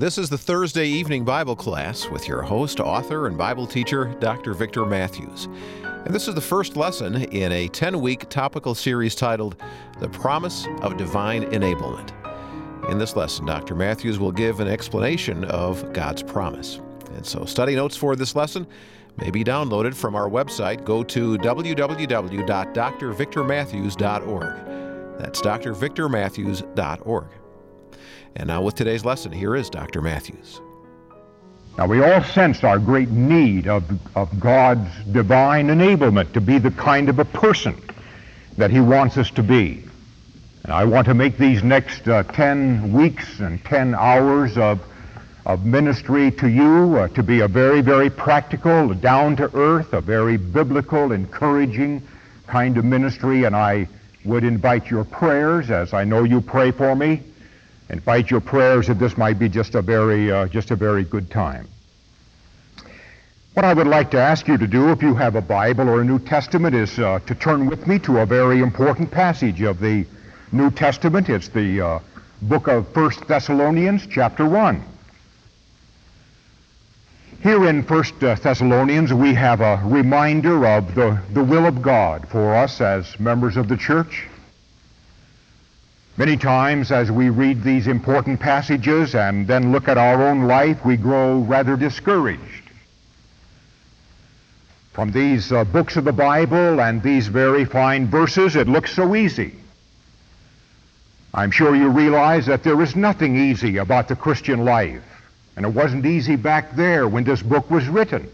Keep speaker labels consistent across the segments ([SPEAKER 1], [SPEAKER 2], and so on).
[SPEAKER 1] This is the Thursday evening Bible class with your host, author, and Bible teacher, Dr. Victor Matthews. And this is the first lesson in a 10-week topical series titled, The Promise of Divine Enablement. In this lesson, Dr. Matthews will give an explanation of God's promise. And so study notes for this lesson may be downloaded from our website. Go to www.drvictormatthews.org. That's drvictormatthews.org. And now with today's lesson, here is Dr. Matthews.
[SPEAKER 2] Now we all sense our great need of God's divine enablement to be the kind of a person that He wants us to be. And I want to make these next 10 weeks and 10 hours of ministry to you to be a very, very practical, down-to-earth, a very biblical, encouraging kind of ministry. And I would invite your prayers, as I know you pray for me. Invite your prayers that this might be just a very good time. What I would like to ask you to do, if you have a Bible or a New Testament, is to turn with me to a very important passage of the New Testament. It's the book of 1 Thessalonians, chapter 1. Here in 1 Thessalonians, we have a reminder of the will of God for us as members of the church. Many times as we read these important passages and then look at our own life, we grow rather discouraged. From these books of the Bible and these very fine verses, it looks so easy. I'm sure you realize that there is nothing easy about the Christian life, and it wasn't easy back there when this book was written.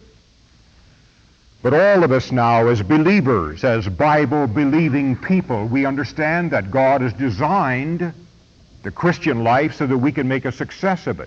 [SPEAKER 2] But all of us now, as believers, as Bible-believing people, we understand that God has designed the Christian life so that we can make a success of it.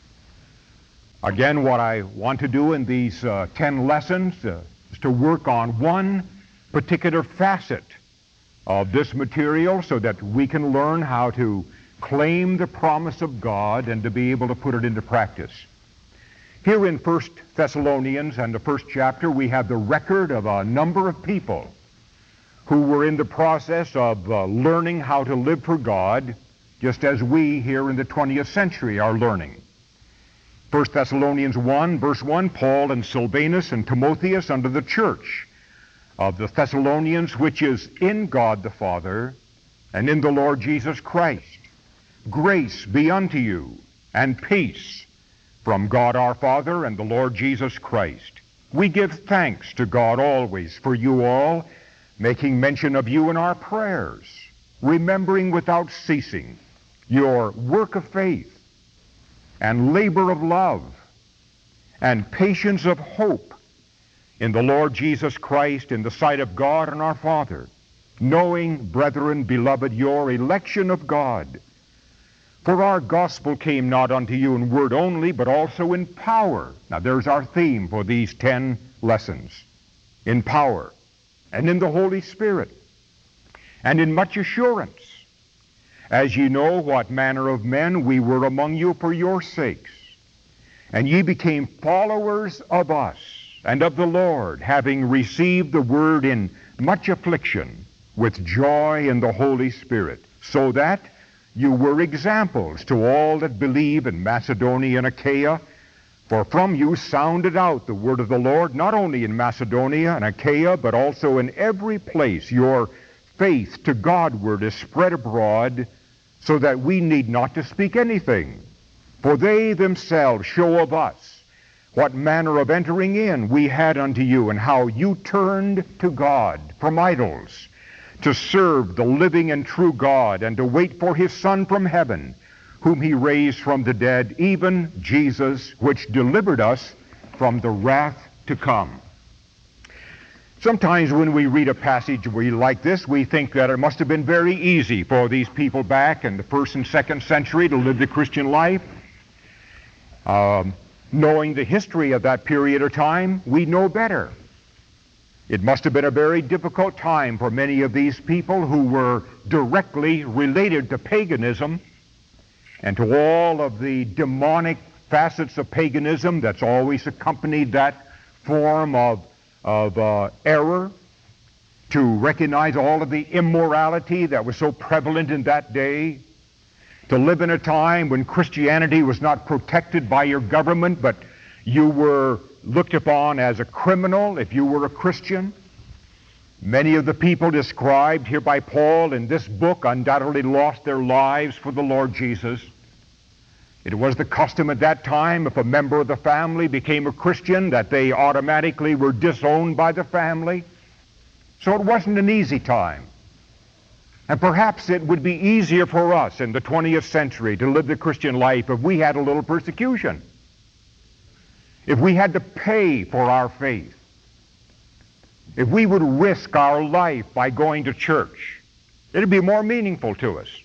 [SPEAKER 2] Again, what I want to do in these 10 lessons is to work on one particular facet of this material so that we can learn how to claim the promise of God and to be able to put it into practice. Here in 1 Thessalonians and the first chapter, we have the record of a number of people who were in the process of learning how to live for God, just as we here in the 20th century are learning. 1 Thessalonians 1, verse 1, Paul and Silvanus and Timotheus unto the church of the Thessalonians, which is in God the Father and in the Lord Jesus Christ. Grace be unto you, and peace from God our Father and the Lord Jesus Christ. We give thanks to God always for you all, making mention of you in our prayers, remembering without ceasing your work of faith and labor of love and patience of hope in the Lord Jesus Christ in the sight of God and our Father, knowing, brethren, beloved, your election of God. For our gospel came not unto you in word only, but also in power. Now there's our theme for these 10 lessons. In power, and in the Holy Spirit, and in much assurance, as ye know what manner of men we were among you for your sakes. And ye became followers of us and of the Lord, having received the word in much affliction, with joy in the Holy Spirit, so that you were examples to all that believe in Macedonia and Achaia, for from you sounded out the word of the Lord, not only in Macedonia and Achaia, but also in every place. Your faith to Godward is spread abroad, so that we need not to speak anything. For they themselves show of us what manner of entering in we had unto you, and how you turned to God from idols, to serve the living and true God, and to wait for His Son from heaven, whom He raised from the dead, even Jesus, which delivered us from the wrath to come. Sometimes when we read a passage like this, we think that it must have been very easy for these people back in the 1st and 2nd century to live the Christian life. Knowing the history of that period of time, we know better. It must have been a very difficult time for many of these people who were directly related to paganism and to all of the demonic facets of paganism that's always accompanied that form of error, to recognize all of the immorality that was so prevalent in that day. to live in a time when Christianity was not protected by your government, but you were looked upon as a criminal if you were a Christian. Many of the people described here by Paul in this book undoubtedly lost their lives for the Lord Jesus. It was the custom at that time, if a member of the family became a Christian, that they automatically were disowned by the family. So it wasn't an easy time. And perhaps it would be easier for us in the 20th century to live the Christian life if we had a little persecution, if we had to pay for our faith, if we would risk our life by going to church. It'd be more meaningful to us.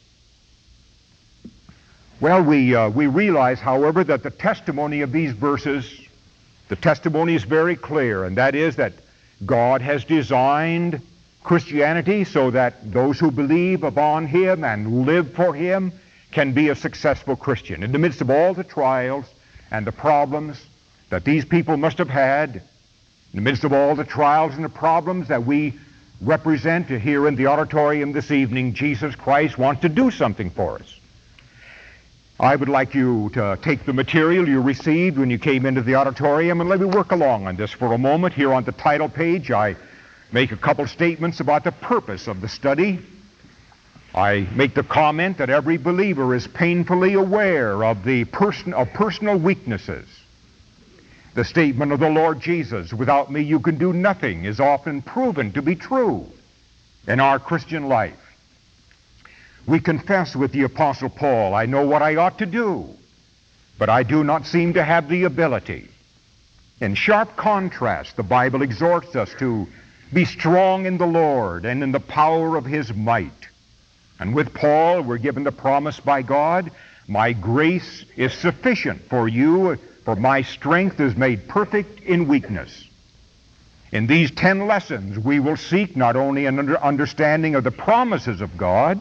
[SPEAKER 2] Well, we realize, however, that the testimony of these verses, the testimony is very clear, and that is that God has designed Christianity so that those who believe upon Him and live for Him can be a successful Christian. In the midst of all the trials and the problems that these people must have had, in the midst of all the trials and the problems that we represent here in the auditorium this evening, Jesus Christ wants to do something for us. I would like you to take the material you received when you came into the auditorium and let me work along on this for a moment. Here on the title page, I make a couple statements about the purpose of the study. I make the comment that every believer is painfully aware of personal weaknesses. The statement of the Lord Jesus, "Without me you can do nothing," is often proven to be true in our Christian life. We confess with the Apostle Paul, "I know what I ought to do, but I do not seem to have the ability." In sharp contrast, the Bible exhorts us to be strong in the Lord and in the power of His might. And with Paul, we're given the promise by God, "My grace is sufficient for you, for my strength is made perfect in weakness." In these 10 lessons, we will seek not only an understanding of the promises of God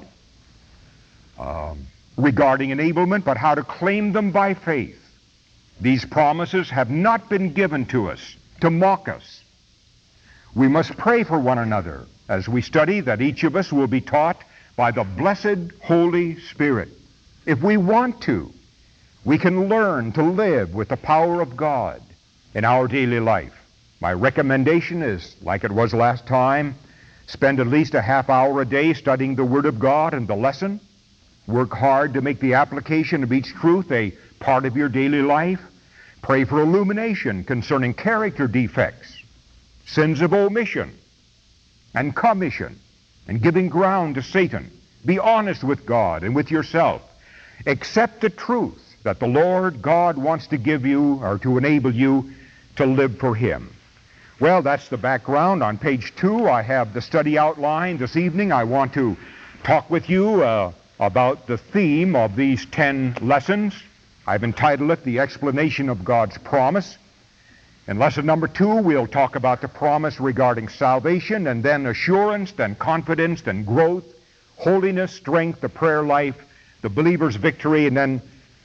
[SPEAKER 2] regarding enablement, but how to claim them by faith. These promises have not been given to us to mock us. We must pray for one another as we study that each of us will be taught by the blessed Holy Spirit. If we want to, we can learn to live with the power of God in our daily life. My recommendation is, like it was last time, spend at least a half hour a day studying the Word of God and the lesson. Work hard to make the application of each truth a part of your daily life. Pray for illumination concerning character defects, sins of omission and commission, and giving ground to Satan. Be honest with God and with yourself. Accept the truth that the Lord God wants to give you or to enable you to live for Him. Well, that's the background. On page 2, I have the study outline. This evening, I want to talk with you about the theme of these 10 lessons. I've entitled it, "The Explanation of God's Promise." In lesson number 2, we'll talk about the promise regarding salvation, and then assurance, then confidence, then growth, holiness, strength, the prayer life, the believer's victory, and then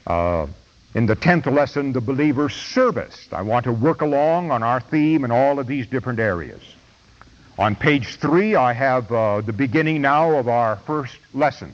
[SPEAKER 2] in the 10th lesson, the believer's service. I want to work along on our theme in all of these different areas. On page 3, I have the beginning now of our first lesson.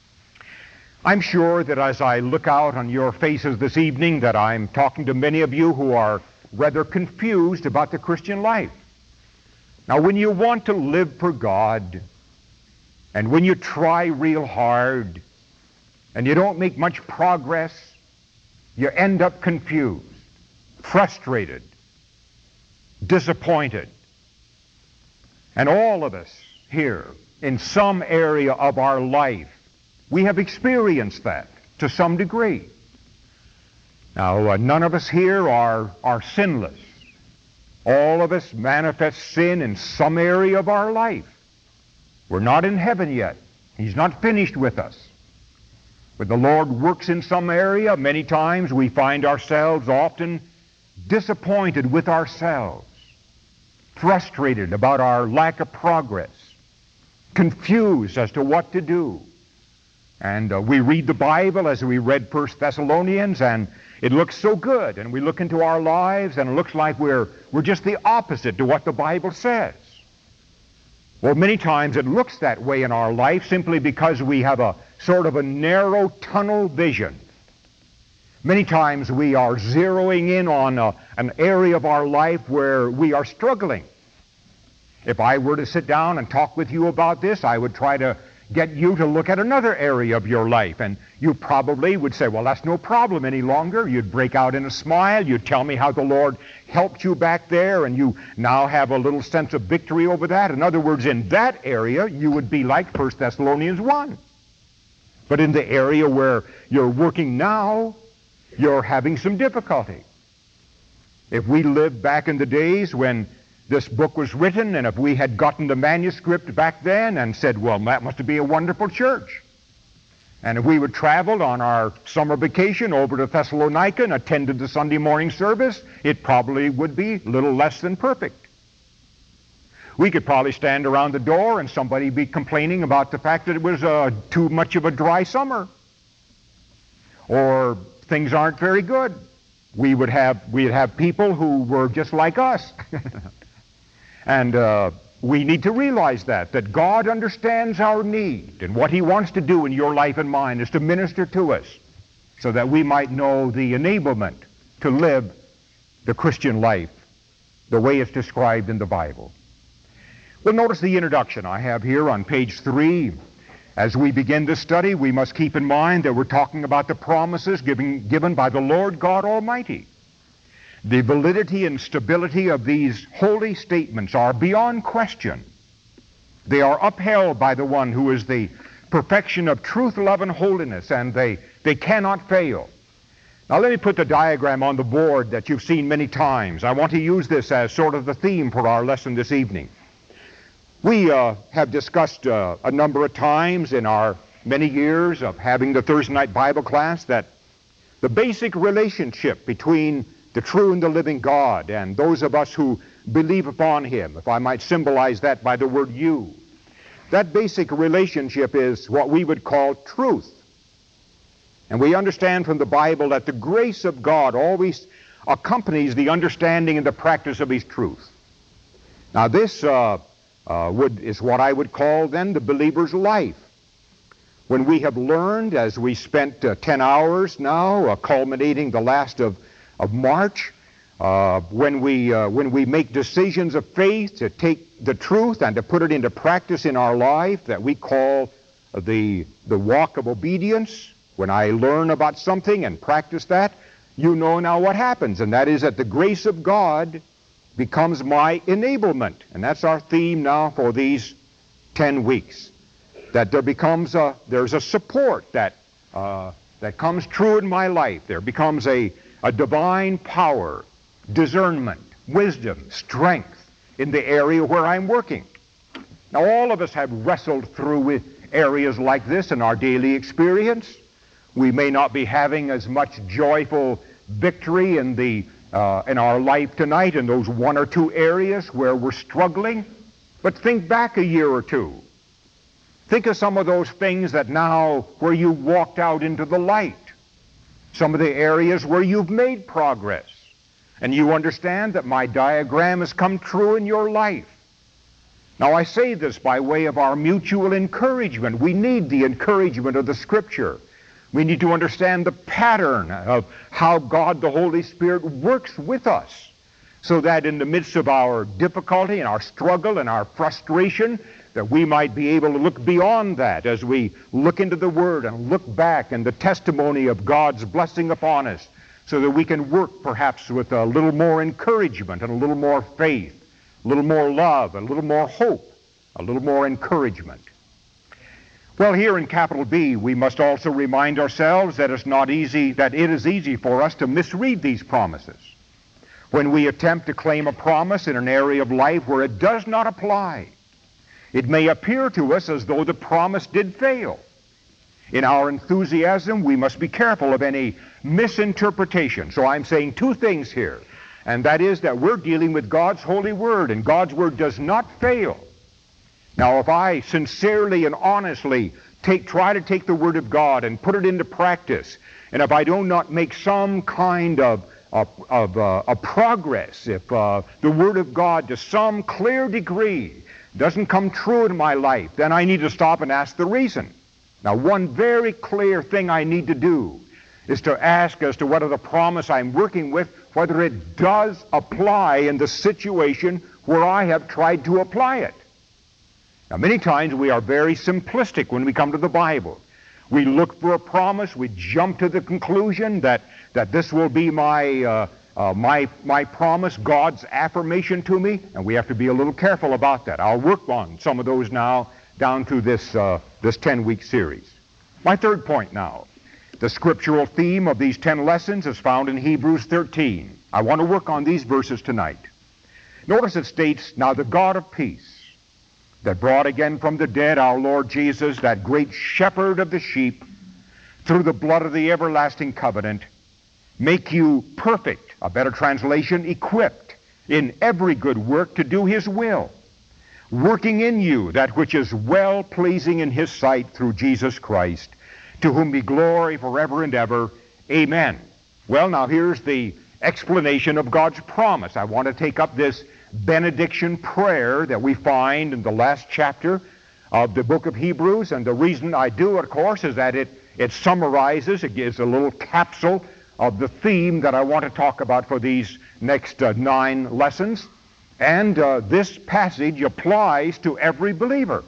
[SPEAKER 2] I'm sure that as I look out on your faces this evening that I'm talking to many of you who are rather confused about the Christian life. Now, when you want to live for God, and when you try real hard, and you don't make much progress, you end up confused, frustrated, disappointed. And all of us here, in some area of our life, we have experienced that to some degree. Now, none of us here are sinless. All of us manifest sin in some area of our life. We're not in heaven yet. He's not finished with us. When the Lord works in some area, many times we find ourselves often disappointed with ourselves, frustrated about our lack of progress, confused as to what to do. And we read the Bible as we read 1 Thessalonians, and it looks so good. And we look into our lives, and it looks like we're just the opposite to what the Bible says. Well, many times it looks that way in our life simply because we have a sort of a narrow tunnel vision. Many times we are zeroing in on an area of our life where we are struggling. If I were to sit down and talk with you about this, I would try to get you to look at another area of your life, and you probably would say, well, that's no problem any longer. You'd break out in a smile. You'd tell me how the Lord helped you back there, and you now have a little sense of victory over that. In other words, in that area, you would be like 1 Thessalonians 1. But in the area where you're working now, you're having some difficulty. If we lived back in the days when this book was written, and if we had gotten the manuscript back then and said, well, that must be a wonderful church. And if we would travel on our summer vacation over to Thessalonica and attended the Sunday morning service, it probably would be a little less than perfect. We could probably stand around the door and somebody be complaining about the fact that it was too much of a dry summer, or things aren't very good. We'd have people who were just like us. And we need to realize that God understands our need, and what He wants to do in your life and mine is to minister to us so that we might know the enablement to live the Christian life the way it's described in the Bible. Well, notice the introduction I have here on page 3. As we begin this study, we must keep in mind that we're talking about the promises given by the Lord God Almighty. The validity and stability of these holy statements are beyond question. They are upheld by the one who is the perfection of truth, love, and holiness, and they cannot fail. Now let me put the diagram on the board that you've seen many times. I want to use this as sort of the theme for our lesson this evening. We have discussed a number of times in our many years of having the Thursday night Bible class that the basic relationship between the true and the living God and those of us who believe upon Him, if I might symbolize that by the word you, that basic relationship is what we would call truth. And we understand from the Bible that the grace of God always accompanies the understanding and the practice of His truth. Now this is what I would call then the believer's life. When we have learned, as we spent 10 hours now, culminating the last of March, when we make decisions of faith to take the truth and to put it into practice in our life that we call the walk of obedience, when I learn about something and practice that, you know now what happens, and that is that the grace of God becomes my enablement. And that's our theme now for these 10 weeks. That there's a support that comes true in my life. There becomes a divine power, discernment, wisdom, strength in the area where I'm working. Now all of us have wrestled through with areas like this in our daily experience. We may not be having as much joyful victory in our life tonight in those one or two areas where we're struggling, but think back a year or two. Think of some of those things that now where you walked out into the light. Some of the areas where you've made progress. And you understand that my diagram has come true in your life. Now I say this by way of our mutual encouragement. We need the encouragement of the Scripture. We need to understand the pattern of how God the Holy Spirit works with us, so that in the midst of our difficulty and our struggle and our frustration, that we might be able to look beyond that as we look into the Word and look back in the testimony of God's blessing upon us, so that we can work perhaps with a little more encouragement and a little more faith, a little more love, a little more hope, a little more encouragement. Well, here in capital B, we must also remind ourselves that it is easy for us to misread these promises. When we attempt to claim a promise in an area of life where it does not apply, it may appear to us as though the promise did fail. In our enthusiasm, we must be careful of any misinterpretation. So I'm saying two things here, and that is that we're dealing with God's holy word, and God's word does not fail. Now, if I sincerely and honestly try to take the word of God and put it into practice, and if I do not make some kind of of progress, if the Word of God to some clear degree doesn't come true in my life, then I need to stop and ask the reason. Now, one very clear thing I need to do is to ask as to whether the promise I'm working with, whether it does apply in the situation where I have tried to apply it. Now, many times we are very simplistic when we come to the Bible. We look for a promise, we jump to the conclusion that this will be my promise, God's affirmation to me, and we have to be a little careful about that. I'll work on some of those now down through this 10-week series. My third point now. The scriptural theme of these 10 lessons is found in Hebrews 13. I want to work on these verses tonight. Notice it states, "Now the God of peace, that brought again from the dead our Lord Jesus, that great shepherd of the sheep, through the blood of the everlasting covenant, make you perfect," a better translation, equipped, "in every good work to do his will, working in you that which is well-pleasing in his sight through Jesus Christ, to whom be glory forever and ever. Amen." Well, now here's the explanation of God's promise. I want to take up this benediction prayer that we find in the last chapter of the book of Hebrews, and the reason I do, of course, is that it summarizes, it gives a little capsule of the theme that I want to talk about for these next 9 lessons. And this passage applies to every believer,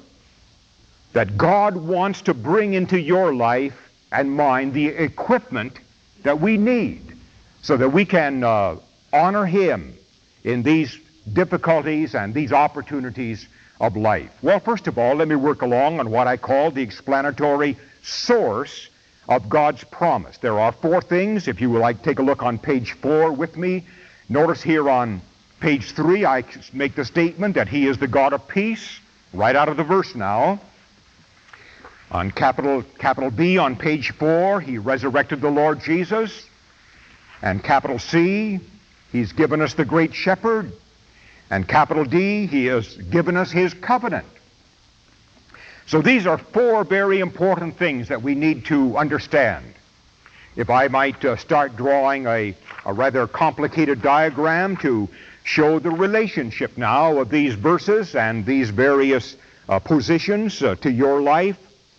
[SPEAKER 2] that God wants to bring into your life and mine the equipment that we need so that we can honor him in these difficulties and these opportunities of life. Well, first of all, let me work along on what I call the explanatory source of God's promise. There are 4 things. If you would like to take a look on page 4 with me, notice here on page 3 I make the statement that he is the God of peace, right out of the verse now. On capital B on page 4, he resurrected the Lord Jesus. And capital C, he's given us the great shepherd. And capital D, he has given us his covenant. So these are 4 very important things that we need to understand. If I might start drawing a rather complicated diagram to show the relationship now of these verses and these various positions to your life.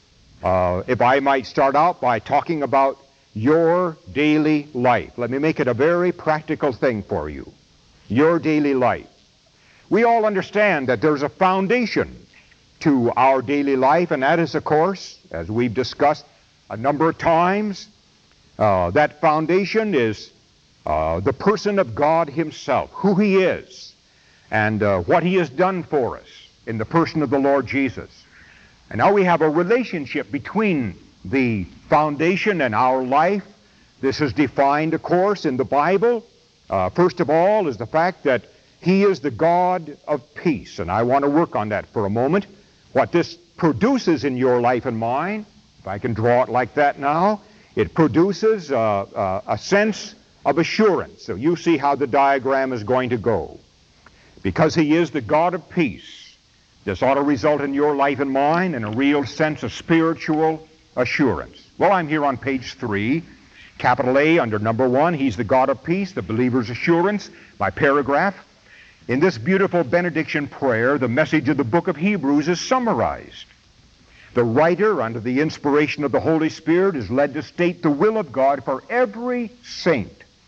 [SPEAKER 2] If I might start out by talking about your daily life. Let me make it a very practical thing for you. Your daily life. We all understand that there's a foundation to our daily life, and that is, of course, as we've discussed a number of times, that foundation is the person of God himself, who he is, and what he has done for us in the person of the Lord Jesus. And now we have a relationship between the foundation and our life. This is defined, of course, in the Bible. First of all is the fact that he is the God of peace, and I want to work on that for a moment. What this produces in your life and mine, if I can draw it like that now, it produces a sense of assurance. So you see how the diagram is going to go. Because he is the God of peace, this ought to result in your life and mine in a real sense of spiritual assurance. Well, I'm here on page 3, capital A under number 1. He's the God of peace, the believer's assurance, my paragraph. In this beautiful benediction prayer, the message of the book of Hebrews is summarized. The writer, under the inspiration of the Holy Spirit, is led to state the will of God for every saint.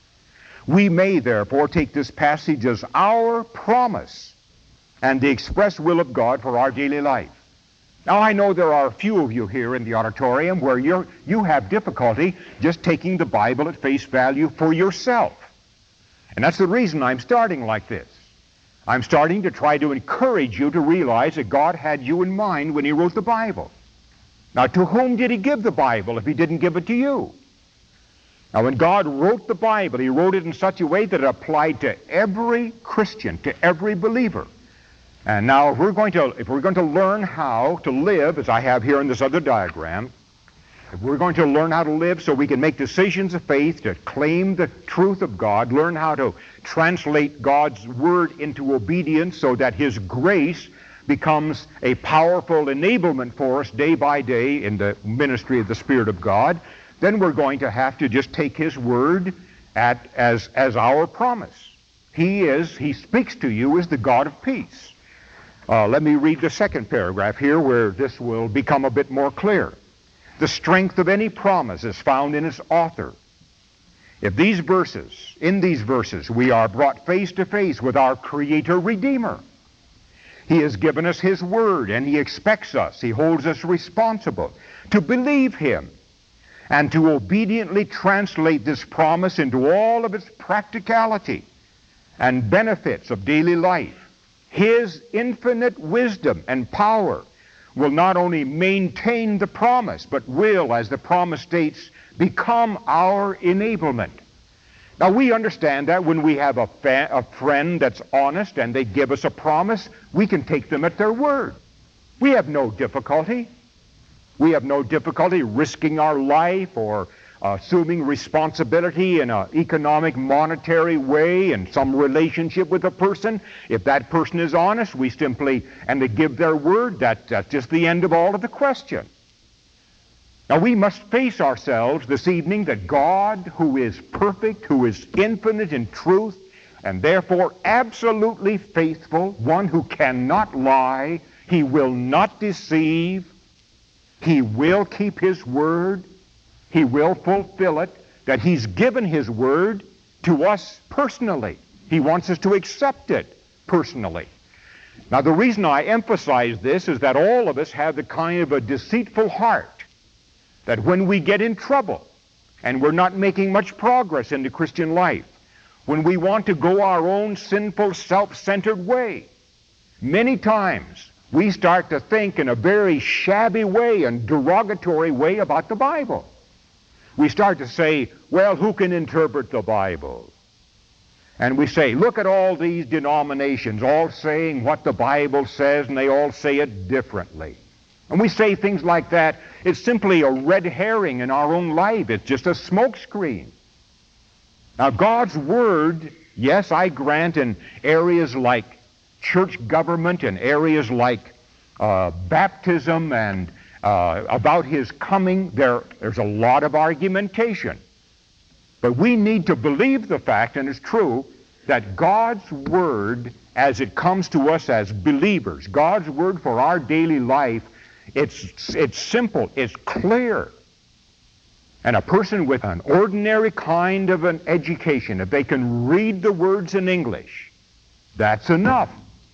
[SPEAKER 2] We may, therefore, take this passage as our promise and the express will of God for our daily life. Now, I know there are a few of you here in the auditorium where you have difficulty just taking the Bible at face value for yourself. And that's the reason I'm starting like this. I'm starting to try to encourage you to realize that God had you in mind when he wrote the Bible. Now, to whom did he give the Bible if he didn't give it to you? Now, when God wrote the Bible, he wrote it in such a way that it applied to every Christian, to every believer. And now, if we're going to learn how to live, as I have here in this other diagram, if we're going to learn how to live so we can make decisions of faith, to claim the truth of God, learn how to translate God's word into obedience so that his grace becomes a powerful enablement for us day by day in the ministry of the Spirit of God, then we're going to have to just take his word as our promise. He speaks to you as the God of peace. Let me read the second paragraph here where this will become a bit more clear. The strength of any promise is found in its author. In these verses, we are brought face to face with our Creator Redeemer. He has given us His Word, and He expects us, He holds us responsible to believe Him and to obediently translate this promise into all of its practicality and benefits of daily life. His infinite wisdom and power will not only maintain the promise, but will, as the promise states, become our enablement. Now, we understand that when we have a friend that's honest and they give us a promise, we can take them at their word. We have no difficulty. We have no difficulty risking our life or assuming responsibility in an economic, monetary way in some relationship with a person. If that person is honest, and they give their word, that's just the end of all of the question. Now, we must face ourselves this evening that God, who is perfect, who is infinite in truth, and therefore absolutely faithful, one who cannot lie, He will not deceive, He will keep His word, He will fulfill it, that He's given His word to us personally. He wants us to accept it personally. Now, the reason I emphasize this is that all of us have the kind of a deceitful heart that when we get in trouble and we're not making much progress in the Christian life, when we want to go our own sinful, self-centered way, many times we start to think in a very shabby way and derogatory way about the Bible. We start to say, well, who can interpret the Bible? And we say, look at all these denominations, all saying what the Bible says, and they all say it differently. And we say things like that. It's simply a red herring in our own life. It's just a smokescreen. Now, God's Word, yes, I grant, in areas like church government, in areas like baptism and about His coming, there's a lot of argumentation. But we need to believe the fact, and it's true, that God's Word, as it comes to us as believers, God's Word for our daily life, it's simple, it's clear. And a person with an ordinary kind of an education, if they can read the words in English, that's enough.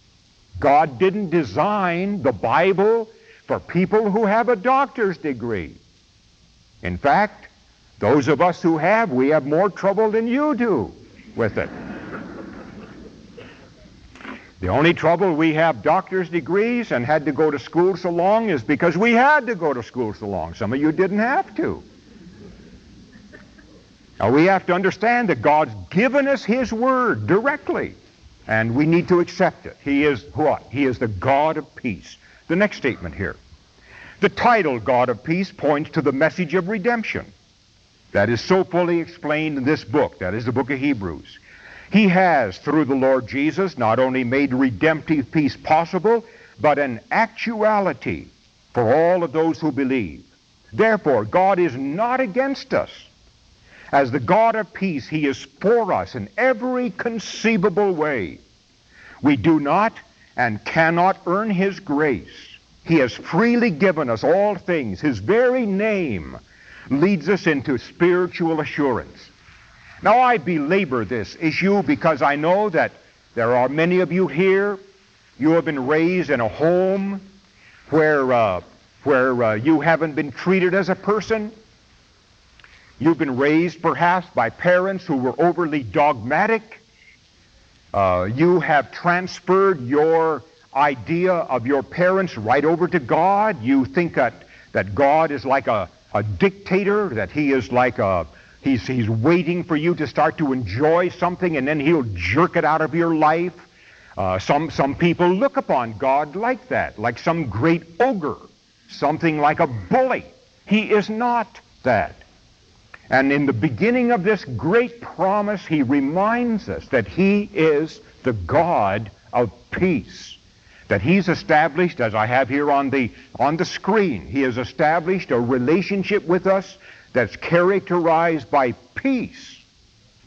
[SPEAKER 2] God didn't design the Bible for people who have a doctor's degree. In fact, those of us who have, we have more trouble than you do with it. The only trouble we have doctor's degrees and had to go to school so long is because we had to go to school so long. Some of you didn't have to. Now, we have to understand that God's given us His Word directly, and we need to accept it. He is what? He is the God of peace. The next statement here. The title, God of Peace, points to the message of redemption that is so fully explained in this book, that is the book of Hebrews. He has, through the Lord Jesus, not only made redemptive peace possible, but an actuality for all of those who believe. Therefore, God is not against us. As the God of peace, He is for us in every conceivable way. We do not and cannot earn His grace. He has freely given us all things. His very name leads us into spiritual assurance. Now, I belabor this issue because I know that there are many of you here, you have been raised in a home where you haven't been treated as a person. You've been raised perhaps by parents who were overly dogmatic. You have transferred your idea of your parents right over to God. You think that God is like a dictator, that He is like He's waiting for you to start to enjoy something and then He'll jerk it out of your life. Some people look upon God like that, like some great ogre, something like a bully. He is not that. And in the beginning of this great promise, He reminds us that He is the God of peace. That He's established, as I have here on the screen, He has established a relationship with us that's characterized by peace.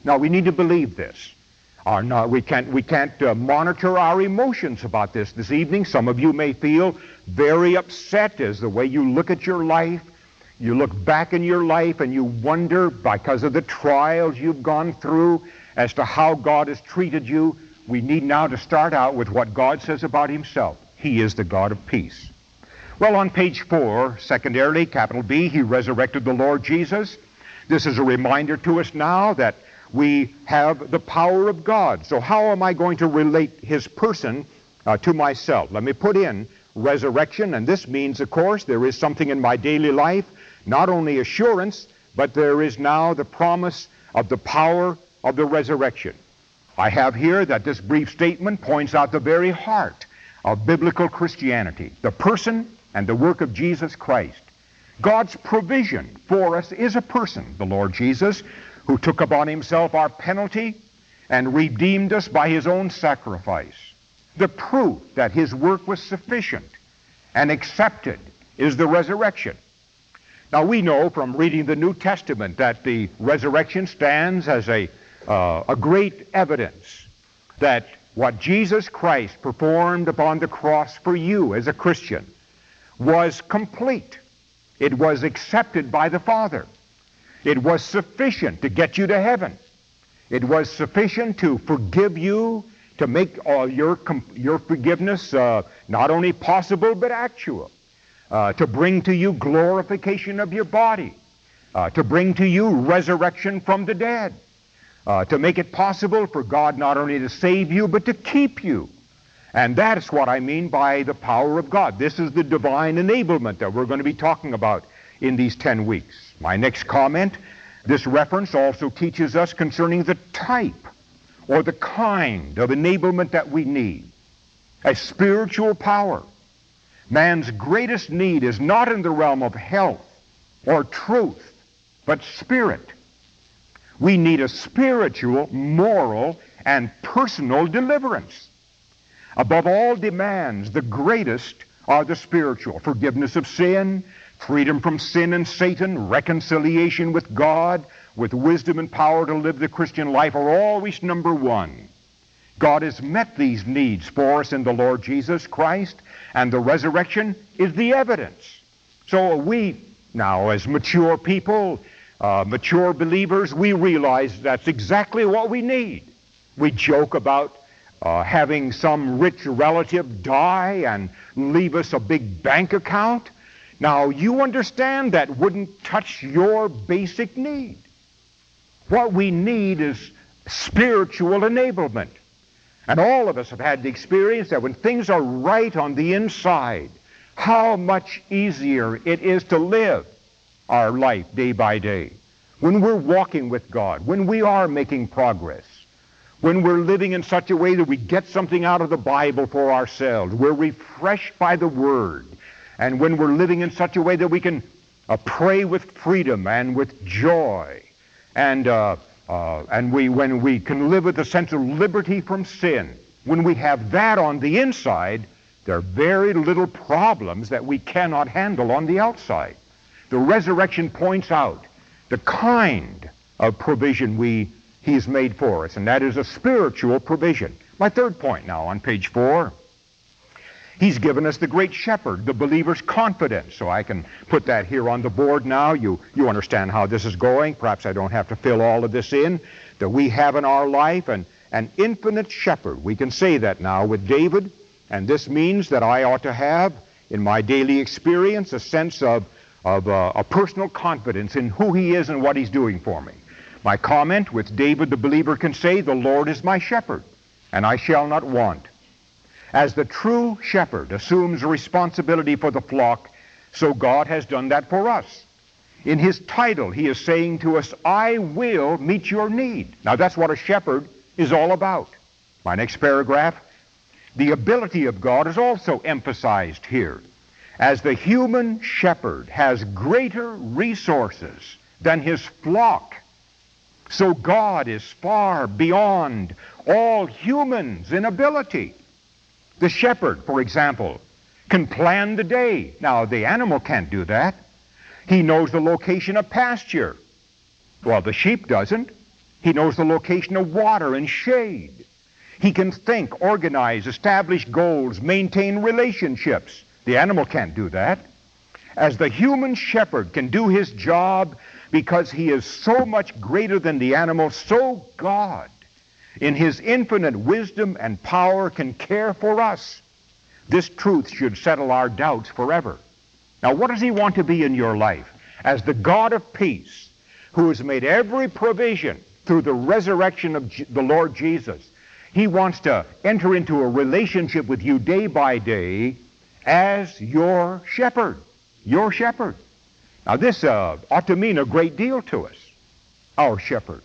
[SPEAKER 2] Now, we need to believe this. We can't monitor our emotions about this evening. Some of you may feel very upset as the way you look at your life. You look back in your life and you wonder, because of the trials you've gone through, as to how God has treated you. We need now to start out with what God says about himself. He is the God of peace. Well, on page 4, secondarily, capital B, he resurrected the Lord Jesus. This is a reminder to us now that we have the power of God. So how am I going to relate his person to myself? Let me put in resurrection, and this means, of course, there is something in my daily life, not only assurance, but there is now the promise of the power of the resurrection. I have here that this brief statement points out the very heart of biblical Christianity, the person and the work of Jesus Christ. God's provision for us is a person, the Lord Jesus, who took upon himself our penalty and redeemed us by his own sacrifice. The proof that his work was sufficient and accepted is the resurrection. Now, we know from reading the New Testament that the resurrection stands as a great evidence that what Jesus Christ performed upon the cross for you as a Christian was complete. It was accepted by the Father. It was sufficient to get you to heaven. It was sufficient to forgive you, to make all your forgiveness not only possible but actual, to bring to you glorification of your body, to bring to you resurrection from the dead, to make it possible for God not only to save you but to keep you. And that's what I mean by the power of God. This is the divine enablement that we're going to be talking about in these 10 weeks. My next comment, this reference also teaches us concerning the type or the kind of enablement that we need. A spiritual power. Man's greatest need is not in the realm of health or truth, but spirit. We need a spiritual, moral, and personal deliverance. Above all demands, the greatest are the spiritual. Forgiveness of sin, freedom from sin and Satan, reconciliation with God, with wisdom and power to live the Christian life are always number one. God has met these needs for us in the Lord Jesus Christ, and the resurrection is the evidence. So we now, as mature people, mature believers, we realize that's exactly what we need. We joke about having some rich relative die and leave us a big bank account. Now, you understand that wouldn't touch your basic need. What we need is spiritual enablement. And all of us have had the experience that when things are right on the inside, how much easier it is to live our life day by day. When we're walking with God, when we are making progress, when we're living in such a way that we get something out of the Bible for ourselves, we're refreshed by the Word, and when we're living in such a way that we can pray with freedom and with joy, and when we can live with a sense of liberty from sin, when we have that on the inside, there are very little problems that we cannot handle on the outside. The resurrection points out the kind of provision He's made for us, and that is a spiritual provision. My third point now on page 4. He's given us the great shepherd, the believer's confidence. So I can put that here on the board now. You understand how this is going. Perhaps I don't have to fill all of this in. That we have in our life an infinite shepherd. We can say that now with David, and this means that I ought to have in my daily experience a sense of a personal confidence in who he is and what he's doing for me. My comment with David the believer can say, "The Lord is my shepherd, and I shall not want." As the true shepherd assumes responsibility for the flock, so God has done that for us. In his title, he is saying to us, "I will meet your need." Now that's what a shepherd is all about. My next paragraph, the ability of God is also emphasized here. As the human shepherd has greater resources than his flock, so God is far beyond all humans in ability. The shepherd, for example, can plan the day. Now, the animal can't do that. He knows the location of pasture. Well, the sheep doesn't. He knows the location of water and shade. He can think, organize, establish goals, maintain relationships. The animal can't do that. As the human shepherd can do his job because he is so much greater than the animal, so God, in his infinite wisdom and power, can care for us. This truth should settle our doubts forever. Now, what does he want to be in your life? As the God of peace, who has made every provision through the resurrection of the Lord Jesus, he wants to enter into a relationship with you day by day as your shepherd. Your shepherd. Now, this ought to mean a great deal to us. Our shepherd.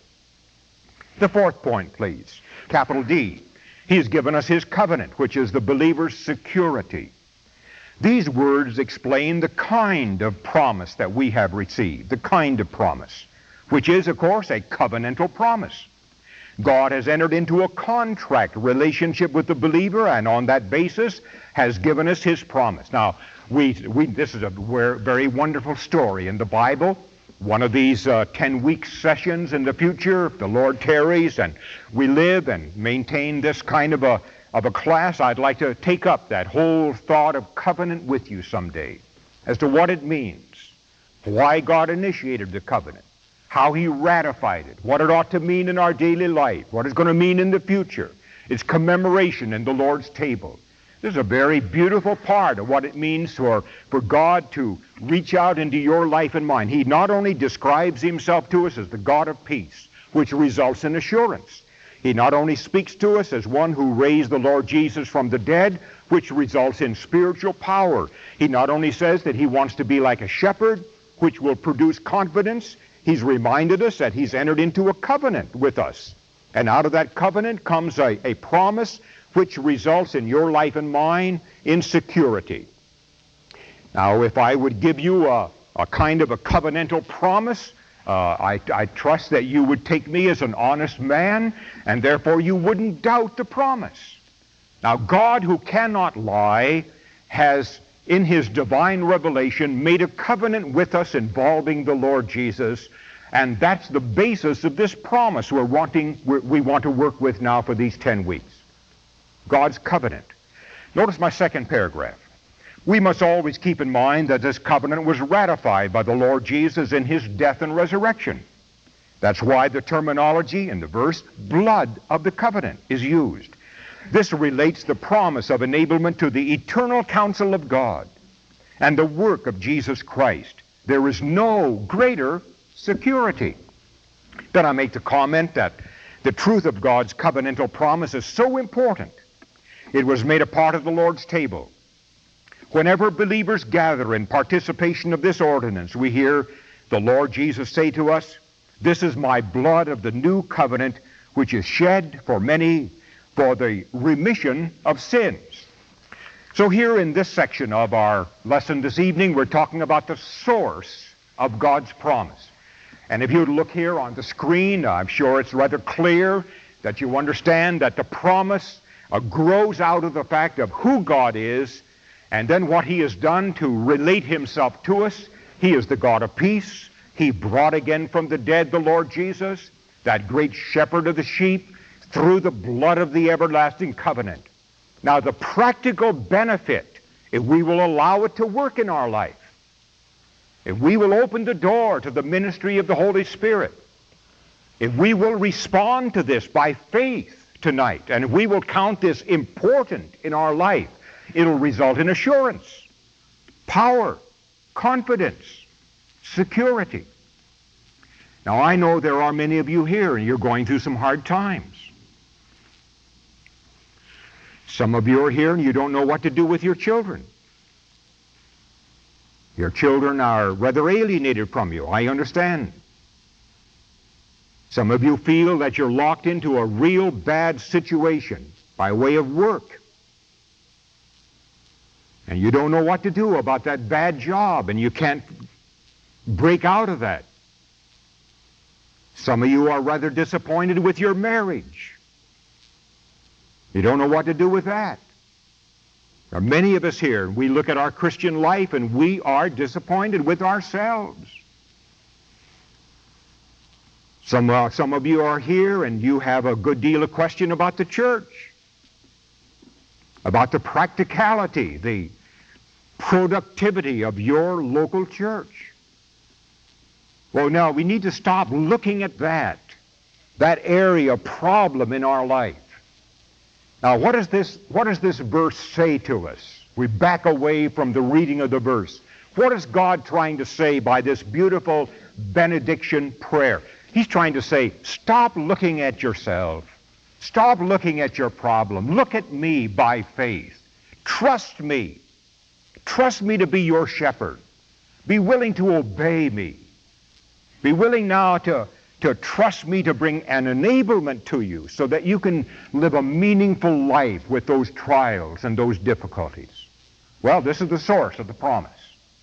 [SPEAKER 2] The fourth point, please. Capital D. He has given us his covenant, which is the believer's security. These words explain the kind of promise that we have received, the kind of promise, which is, of course, a covenantal promise. God has entered into a contract relationship with the believer, and on that basis has given us his promise. Now, this is a very wonderful story in the Bible. One of these 10-week sessions in the future, if the Lord tarries and we live and maintain this kind of a class, I'd like to take up that whole thought of covenant with you someday as to what it means, why God initiated the covenant, how he ratified it, what it ought to mean in our daily life, what it's going to mean in the future, its commemoration in the Lord's table. This is a very beautiful part of what it means for God to reach out into your life and mine. He not only describes himself to us as the God of peace, which results in assurance. He not only speaks to us as one who raised the Lord Jesus from the dead, which results in spiritual power. He not only says that he wants to be like a shepherd, which will produce confidence. He's reminded us that he's entered into a covenant with us. And out of that covenant comes a promise which results in your life and mine in security. Now, if I would give you a kind of a covenantal promise, I trust that you would take me as an honest man, and therefore you wouldn't doubt the promise. Now, God, who cannot lie, has, in his divine revelation, made a covenant with us involving the Lord Jesus, and that's the basis of this promise we want to work with now for these 10 weeks. God's covenant. Notice my second paragraph. We must always keep in mind that this covenant was ratified by the Lord Jesus in his death and resurrection. That's why the terminology in the verse, blood of the covenant, is used. This relates the promise of enablement to the eternal counsel of God and the work of Jesus Christ. There is no greater security. Then I make the comment that the truth of God's covenantal promise is so important. It was made a part of the Lord's table. Whenever believers gather in participation of this ordinance, we hear the Lord Jesus say to us, "This is my blood of the new covenant, which is shed for many for the remission of sins." So here in this section of our lesson this evening, we're talking about the source of God's promise. And if you would look here on the screen, I'm sure it's rather clear that you understand that the promise grows out of the fact of who God is and then what he has done to relate himself to us. He is the God of peace. He brought again from the dead the Lord Jesus, that great shepherd of the sheep, through the blood of the everlasting covenant. Now, the practical benefit, if we will allow it to work in our life, if we will open the door to the ministry of the Holy Spirit, if we will respond to this by faith tonight, and if we will count this important in our life, it'll result in assurance, power, confidence, security. Now, I know there are many of you here, and you're going through some hard times. Some of you are here, and you don't know what to do with your children. Your children are rather alienated from you. I understand. Some of you feel that you're locked into a real bad situation by way of work. And you don't know what to do about that bad job, and you can't break out of that. Some of you are rather disappointed with your marriage. You don't know what to do with that. There are many of us here, we look at our Christian life and we are disappointed with ourselves. Some of you are here and you have a good deal of question about the church, about the practicality, the productivity of your local church. Well, now we need to stop looking at that area of problem in our life. Now, what does this verse say to us? We back away from the reading of the verse. What is God trying to say by this beautiful benediction prayer? He's trying to say, stop looking at yourself. Stop looking at your problem. Look at me by faith. Trust me. Trust me to be your shepherd. Be willing to obey me. Be willing now to trust me to bring an enablement to you so that you can live a meaningful life with those trials and those difficulties. Well, this is the source of the promise.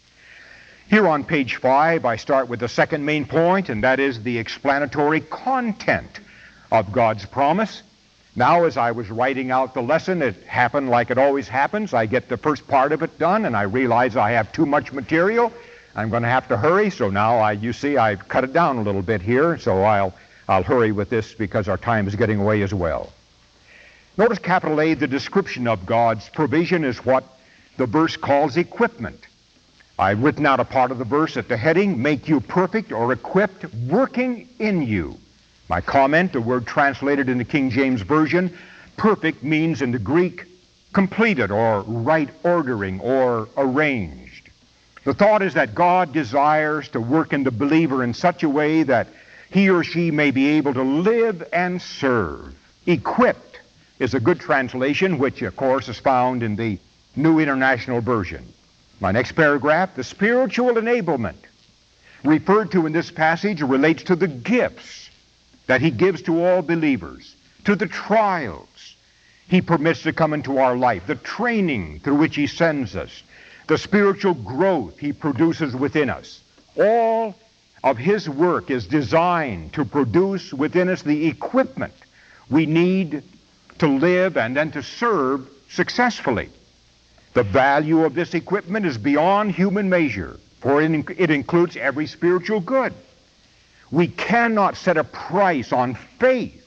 [SPEAKER 2] Here on page 5, I start with the second main point, and that is the explanatory content of God's promise. Now, as I was writing out the lesson, it happened like it always happens. I get the first part of it done, and I realize I have too much material. I'm going to have to hurry, so now you see I've cut it down a little bit here, so I'll hurry with this because our time is getting away as well. Notice capital A, the description of God's provision is what the verse calls equipment. I've written out a part of the verse at the heading, make you perfect or equipped, working in you. My comment, the word translated in the King James Version, perfect means in the Greek completed or right ordering or arranged. The thought is that God desires to work in the believer in such a way that he or she may be able to live and serve. Equipped is a good translation, which of course is found in the New International Version. My next paragraph, the spiritual enablement referred to in this passage relates to the gifts that he gives to all believers, to the trials he permits to come into our life, the training through which he sends us, the spiritual growth he produces within us. All of his work is designed to produce within us the equipment we need to live and then to serve successfully. The value of this equipment is beyond human measure, for it includes every spiritual good. We cannot set a price on faith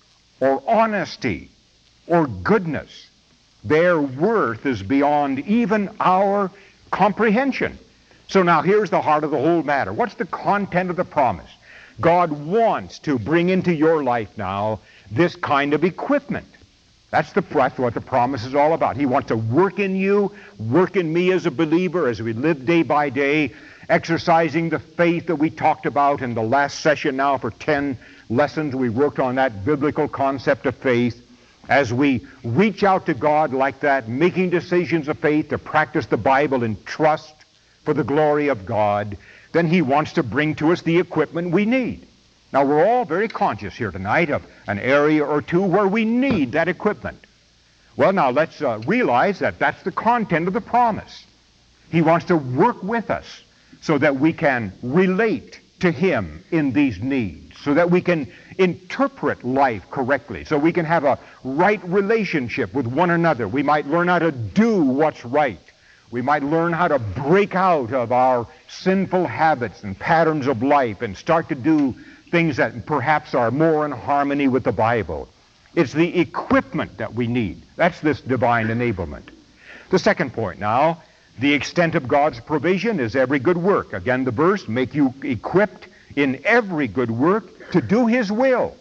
[SPEAKER 2] or honesty or goodness. Their worth is beyond even our comprehension. So now here's the heart of the whole matter. What's the content of the promise? God wants to bring into your life now this kind of equipment. That's what the promise is all about. He wants to work in you, work in me as a believer as we live day by day, exercising the faith that we talked about in the last session now for 10 lessons. We worked on that biblical concept of faith. As we reach out to God like that, making decisions of faith to practice the Bible in trust for the glory of God, then he wants to bring to us the equipment we need. Now, we're all very conscious here tonight of an area or two where we need that equipment. Well, now let's realize that that's the content of the promise. He wants to work with us so that we can relate to him in these needs, so that we can interpret life correctly, so we can have a right relationship with one another. We might learn how to do what's right. We might learn how to break out of our sinful habits and patterns of life and start to do things that perhaps are more in harmony with the Bible. It's the equipment that we need. That's this divine enablement. The second point now, the extent of God's provision is every good work. Again, the verse, make you equipped in every good work to do his will,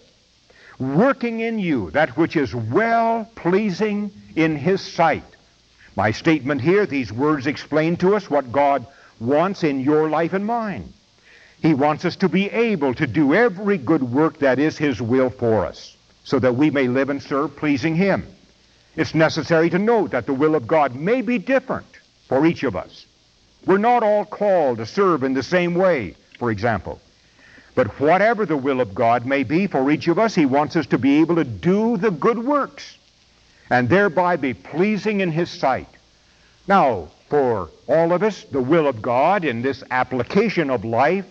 [SPEAKER 2] working in you that which is well-pleasing in his sight. My statement here, these words explain to us what God wants in your life and mine. He wants us to be able to do every good work that is his will for us, so that we may live and serve pleasing him. It's necessary to note that the will of God may be different for each of us. We're not all called to serve in the same way, for example. But whatever the will of God may be for each of us, he wants us to be able to do the good works and thereby be pleasing in his sight. Now, for all of us, the will of God in this application of life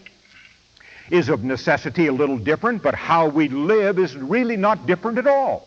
[SPEAKER 2] is of necessity a little different, but how we live is really not different at all.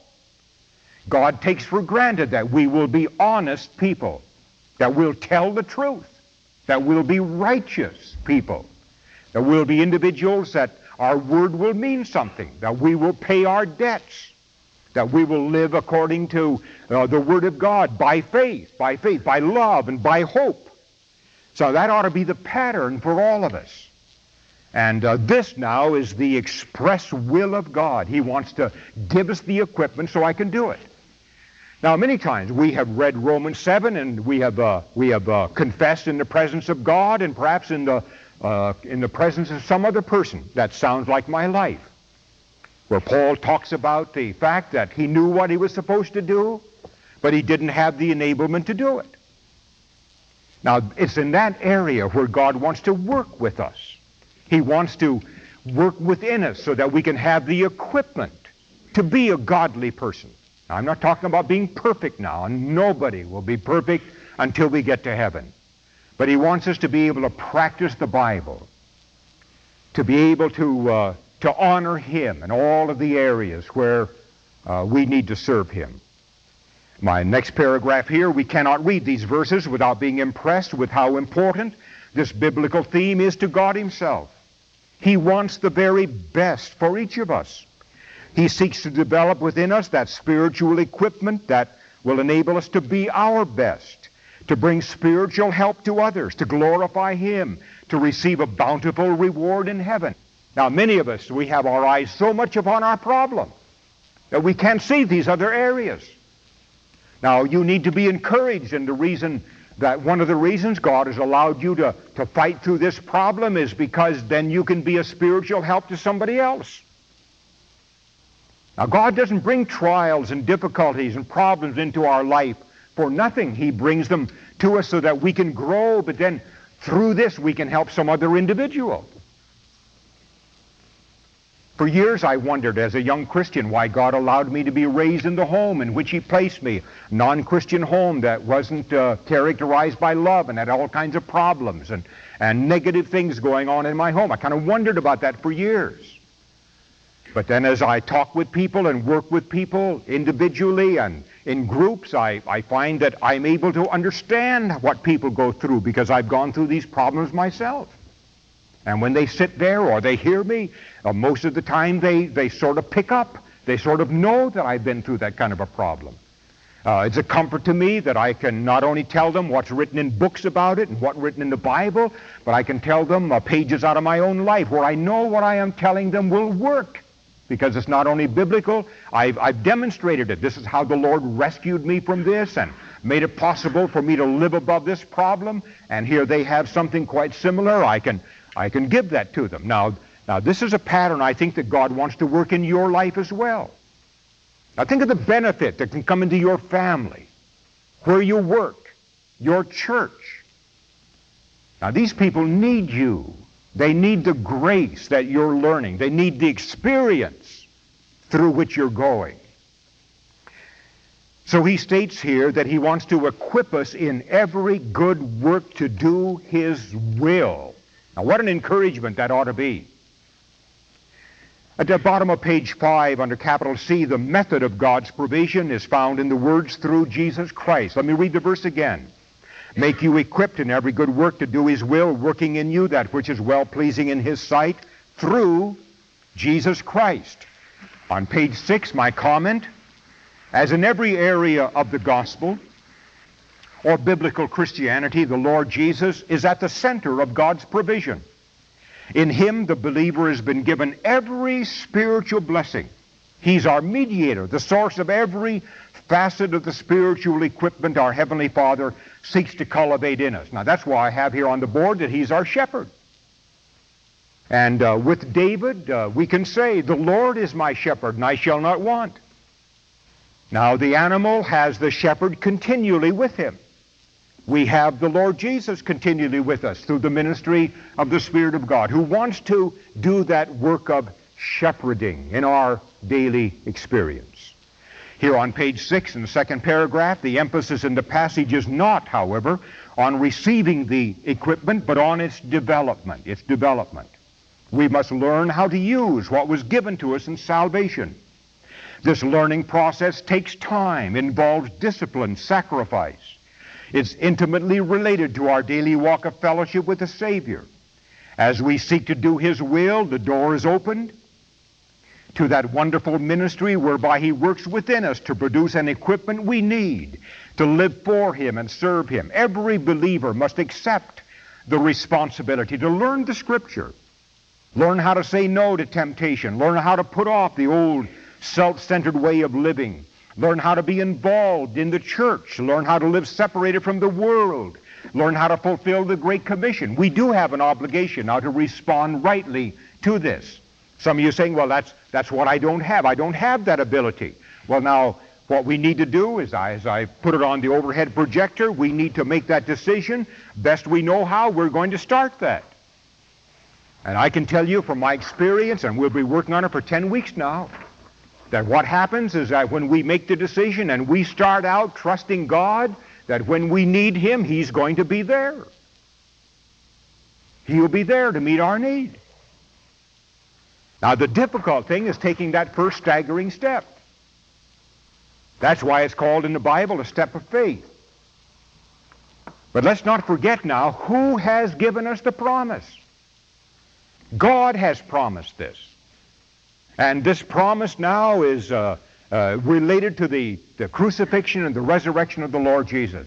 [SPEAKER 2] God takes for granted that we will be honest people, that we'll tell the truth, that we'll be righteous people, that we'll be individuals that our word will mean something, that we will pay our debts, that we will live according to the Word of God by faith, by love, and by hope. So that ought to be the pattern for all of us. And this now is the express will of God. He wants to give us the equipment so I can do it. Now, many times we have read Romans 7, and we have confessed in the presence of God, and perhaps in the presence of some other person. That sounds like my life, where Paul talks about the fact that he knew what he was supposed to do, but he didn't have the enablement to do it. Now, it's in that area where God wants to work with us. He wants to work within us so that we can have the equipment to be a godly person. Now, I'm not talking about being perfect now, and nobody will be perfect until we get to heaven. But he wants us to be able to practice the Bible, to be able to honor him in all of the areas where we need to serve him. My next paragraph here, we cannot read these verses without being impressed with how important this biblical theme is to God himself. He wants the very best for each of us. He seeks to develop within us that spiritual equipment that will enable us to be our best, to bring spiritual help to others, to glorify him, to receive a bountiful reward in heaven. Now, many of us, we have our eyes so much upon our problem that we can't see these other areas. Now, you need to be encouraged, and one of the reasons God has allowed you to fight through this problem is because then you can be a spiritual help to somebody else. Now, God doesn't bring trials and difficulties and problems into our life for nothing. He brings them to us so that we can grow, but then through this we can help some other individual. For years I wondered as a young Christian why God allowed me to be raised in the home in which he placed me, a non-Christian home that wasn't characterized by love and had all kinds of problems and negative things going on in my home. I kind of wondered about that for years. But then as I talk with people and work with people individually and in groups, I find that I'm able to understand what people go through because I've gone through these problems myself. And when they sit there or they hear me, most of the time they sort of pick up. They sort of know that I've been through that kind of a problem. It's a comfort to me that I can not only tell them what's written in books about it and what's written in the Bible, but I can tell them pages out of my own life where I know what I am telling them will work. Because it's not only biblical, I've demonstrated it. This is how the Lord rescued me from this and made it possible for me to live above this problem. And here they have something quite similar. I can give that to them. Now this is a pattern I think that God wants to work in your life as well. Now think of the benefit that can come into your family, where you work, your church. Now these people need you. They need the grace that you're learning. They need the experience through which you're going. So he states here that he wants to equip us in every good work to do his will. Now what an encouragement that ought to be. At the bottom of page 5 under capital C, the method of God's provision is found in the words through Jesus Christ. Let me read the verse again. Make you equipped in every good work to do his will, working in you that which is well-pleasing in his sight through Jesus Christ. On page 6, my comment, as in every area of the gospel or biblical Christianity, the Lord Jesus is at the center of God's provision. In him, the believer has been given every spiritual blessing. He's our mediator, the source of every facet of the spiritual equipment our Heavenly Father seeks to cultivate in us. Now that's why I have here on the board that he's our shepherd. And with David, we can say, the Lord is my shepherd, and I shall not want. Now the animal has the shepherd continually with him. We have the Lord Jesus continually with us through the ministry of the Spirit of God, who wants to do that work of shepherding in our daily experience. Here on page 6 in the second paragraph, the emphasis in the passage is not, however, on receiving the equipment, but on its development. We must learn how to use what was given to us in salvation. This learning process takes time, involves discipline, sacrifice. It's intimately related to our daily walk of fellowship with the Savior. As we seek to do His will, the door is opened to that wonderful ministry whereby He works within us to produce an equipment we need to live for Him and serve Him. Every believer must accept the responsibility to learn the Scripture, learn how to say no to temptation, learn how to put off the old self-centered way of living, learn how to be involved in the church, learn how to live separated from the world, learn how to fulfill the Great Commission. We do have an obligation now to respond rightly to this. Some of you are saying, well, that's what I don't have. I don't have that ability. Well, now, what we need to do is, as I put it on the overhead projector, we need to make that decision. Best we know how, we're going to start that. And I can tell you from my experience, and we'll be working on it for 10 weeks now, that what happens is that when we make the decision and we start out trusting God, that when we need Him, He's going to be there. He'll be there to meet our need. Now, the difficult thing is taking that first staggering step. That's why it's called in the Bible a step of faith. But let's not forget now, who has given us the promise? God has promised this. And this promise now is related to the crucifixion and the resurrection of the Lord Jesus.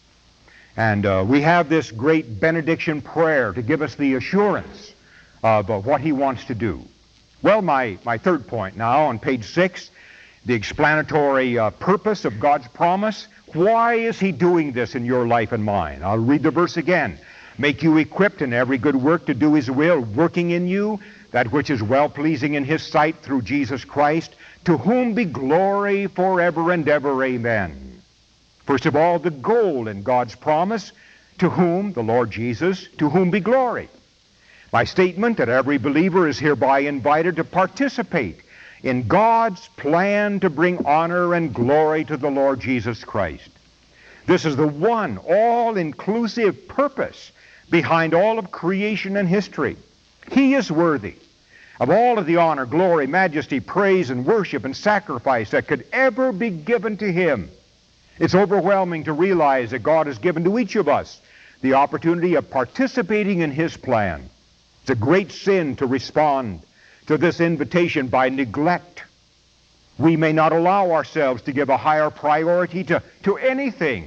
[SPEAKER 2] And we have this great benediction prayer to give us the assurance of what He wants to do. Well, my third point now on page 6, the explanatory purpose of God's promise. Why is He doing this in your life and mine? I'll read the verse again. Make you equipped in every good work to do His will, working in you that which is well-pleasing in His sight through Jesus Christ, to whom be glory forever and ever. Amen. First of all, the goal in God's promise, to whom, the Lord Jesus, to whom be glory. My statement that every believer is hereby invited to participate in God's plan to bring honor and glory to the Lord Jesus Christ. This is the one all-inclusive purpose behind all of creation and history. He is worthy of all of the honor, glory, majesty, praise, and worship and sacrifice that could ever be given to Him. It's overwhelming to realize that God has given to each of us the opportunity of participating in His plan. It's a great sin to respond to this invitation by neglect. We may not allow ourselves to give a higher priority to anything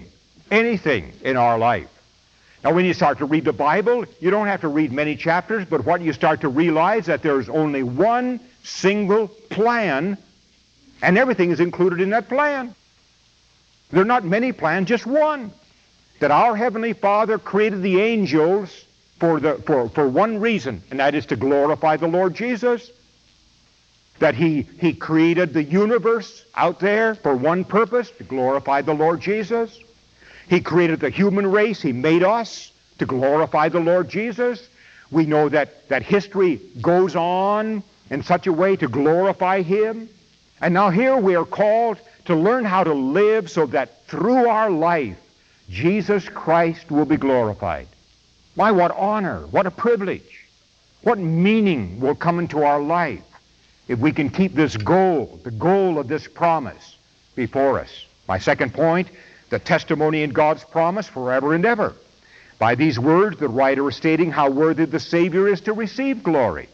[SPEAKER 2] in our life. Now, when you start to read the Bible, you don't have to read many chapters, but what you start to realize that there's only one single plan, and everything is included in that plan. There are not many plans, just one. That our Heavenly Father created the angels for one reason, and that is to glorify the Lord Jesus. That He created the universe out there for one purpose, to glorify the Lord Jesus. He created the human race. He made us to glorify the Lord Jesus. We know that history goes on in such a way to glorify Him. And now here we are called to learn how to live so that through our life, Jesus Christ will be glorified. My, what honor, what a privilege, what meaning will come into our life if we can keep this goal, the goal of this promise, before us. My second point, the testimony in God's promise forever and ever. By these words, the writer is stating how worthy the Savior is to receive glory.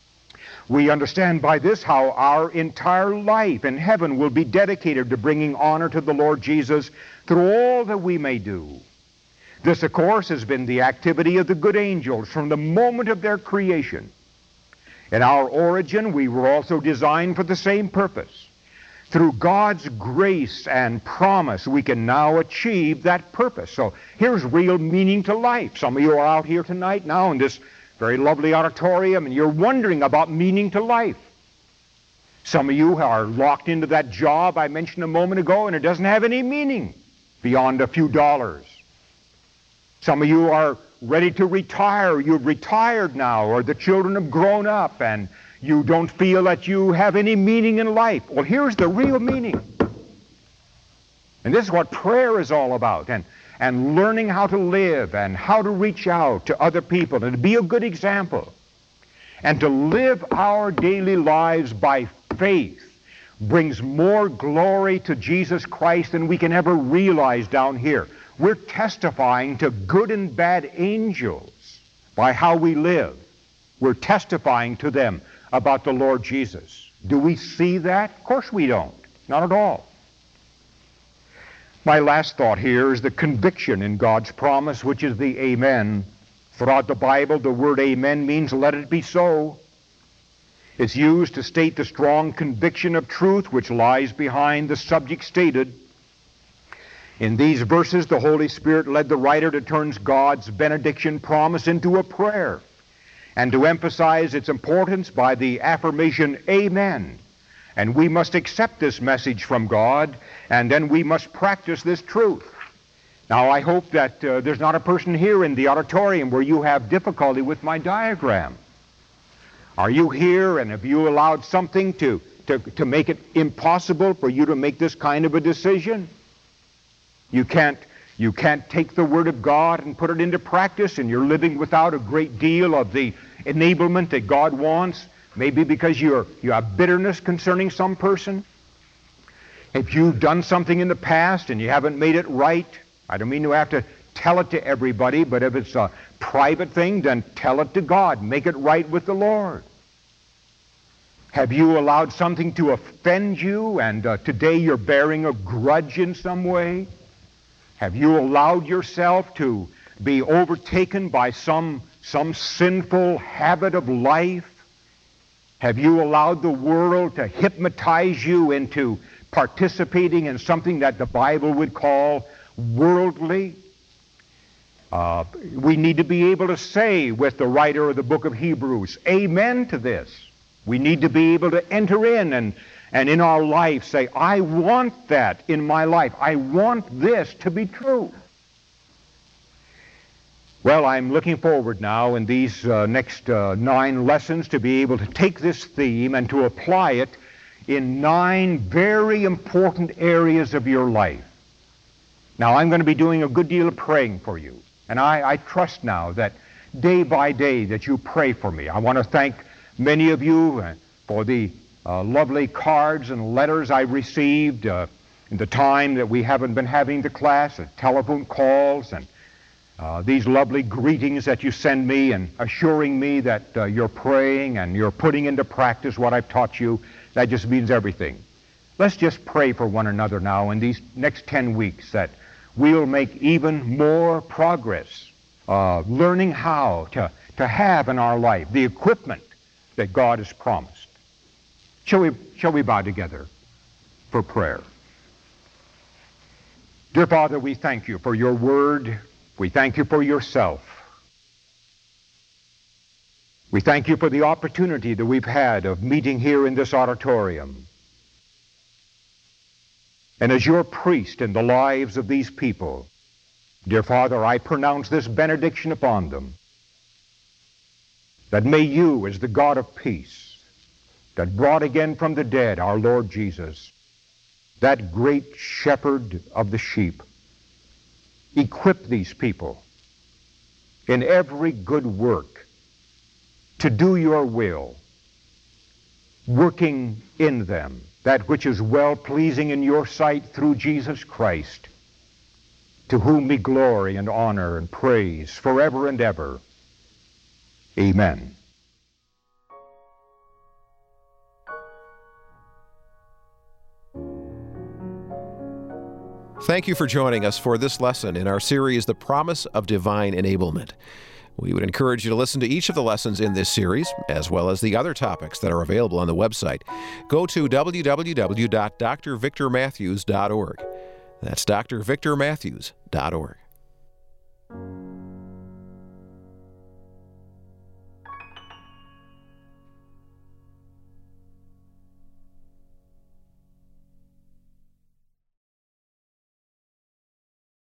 [SPEAKER 2] We understand by this how our entire life in heaven will be dedicated to bringing honor to the Lord Jesus through all that we may do. This, of course, has been the activity of the good angels from the moment of their creation. In our origin, we were also designed for the same purpose. Through God's grace and promise, we can now achieve that purpose. So here's real meaning to life. Some of you are out here tonight now in this very lovely auditorium, and you're wondering about meaning to life. Some of you are locked into that job I mentioned a moment ago, and it doesn't have any meaning beyond a few dollars. Some of you are ready to retire. You've retired now, or the children have grown up, and you don't feel that you have any meaning in life. Well, here's the real meaning. And this is what prayer is all about, and learning how to live and how to reach out to other people and to be a good example. And to live our daily lives by faith brings more glory to Jesus Christ than we can ever realize down here. We're testifying to good and bad angels by how we live. We're testifying to them about the Lord Jesus. Do we see that? Of course we don't. Not at all. My last thought here is the conviction in God's promise, which is the amen. Throughout the Bible, the word amen means let it be so. It's used to state the strong conviction of truth which lies behind the subject stated. In these verses, the Holy Spirit led the writer to turn God's benediction promise into a prayer and to emphasize its importance by the affirmation, amen. And we must accept this message from God, and then we must practice this truth. Now, I hope that there's not a person here in the auditorium where you have difficulty with my diagram. Are you here, and have you allowed something to make it impossible for you to make this kind of a decision? You can't take the Word of God and put it into practice, and you're living without a great deal of the enablement that God wants, maybe because you have bitterness concerning some person. If you've done something in the past and you haven't made it right, I don't mean you have to tell it to everybody, but if it's a private thing, then tell it to God. Make it right with the Lord. Have you allowed something to offend you, and today you're bearing a grudge in some way? Have you allowed yourself to be overtaken by some sinful habit of life? Have you allowed the world to hypnotize you into participating in something that the Bible would call worldly? We need to be able to say with the writer of the book of Hebrews, amen to this. We need to be able to enter in and in our life say, I want that in my life. I want this to be true. Well, I'm looking forward now in these next 9 lessons to be able to take this theme and to apply it in 9 very important areas of your life. Now, I'm going to be doing a good deal of praying for you, and I trust now that day by day that you pray for me. I want to thank many of you for the lovely cards and letters I received in the time that we haven't been having the class, and telephone calls, and these lovely greetings that you send me and assuring me that you're praying and you're putting into practice what I've taught you. That just means everything. Let's just pray for one another now in these next 10 weeks that we'll make even more progress learning how to have in our life the equipment that God has promised. Shall we bow together for prayer? Dear Father, we thank you for your word. We thank you for yourself. We thank you for the opportunity that we've had of meeting here in this auditorium. And as your priest in the lives of these people, dear Father, I pronounce this benediction upon them, that may you, as the God of peace, that brought again from the dead our Lord Jesus, that great shepherd of the sheep, equip these people in every good work to do your will, working in them that which is well-pleasing in your sight through Jesus Christ, to whom be glory and honor and praise forever and ever. Amen.
[SPEAKER 1] Thank you for joining us for this lesson in our series, The Promise of Divine Enablement. We would encourage you to listen to each of the lessons in this series, as well as the other topics that are available on the website. Go to www.drvictormatthews.org. That's drvictormatthews.org.